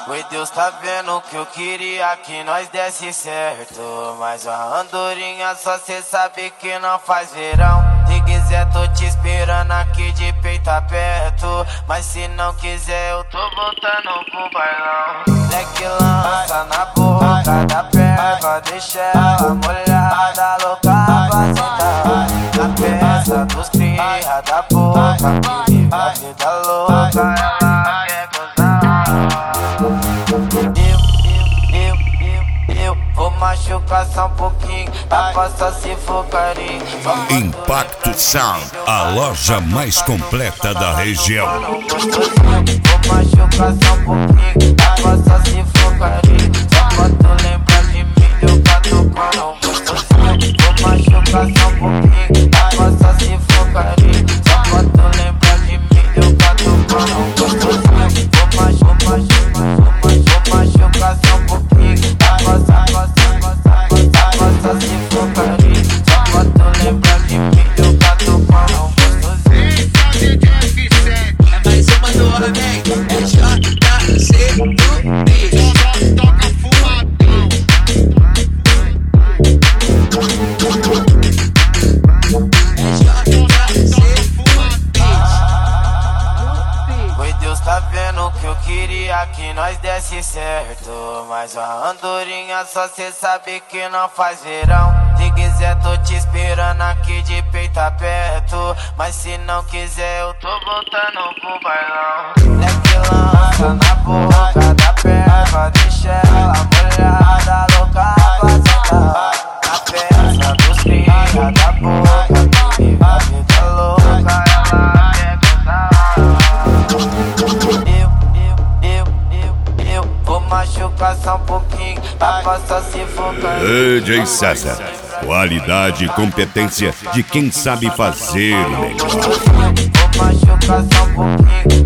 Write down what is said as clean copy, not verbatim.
Oi, Deus tá vendo que eu queria que nós desse certo, mas a andorinha só cê sabe que não faz verão. Se quiser tô te esperando aqui de peito aberto, mas se não quiser eu tô voltando pro bailão. Leque lança na boca da perna, deixa ela molhada, louca pra sentar na peça dos cria da boca, que vive a vida louca, ela quer gozar. Eu vou machucar só um pouquinho, dá pra só se focar em Impacto Sound, a loja mais completa da região. Vou machucar só um pouquinho, dá pra só se focar em só pra tu lembrar de mim, eu gato com um gostosinho. Vou machucar só um pouquinho, dá pra só se focar em só pra tu lembrar de mim, eu gato com um gostosinho. Vou machucar só um pouquinho, dá pra só se focar em só pra tu lembrar de mim, eu gato com um gostosinho. É mais uma do Ordem, é JC do bicho. Toca fumadão. É JC Oi, Deus tá vendo que eu queria que nós desse certo, mas a andorinha só cê sabe que não faz verão. Se quiser tô te esperando aqui de peito aberto, mas se não quiser eu tô voltando pro bailão. Leque lança na boca da perna, deixa ela molhada, louca pra sentar na peça dos cria da boca, que vive a vida louca, ela quer gozar. Eu vou machucar só um pouquinho, dá pra só se focar. DJ César, qualidade e competência de quem sabe fazer o negócio. Vou machucar só um pouquinho,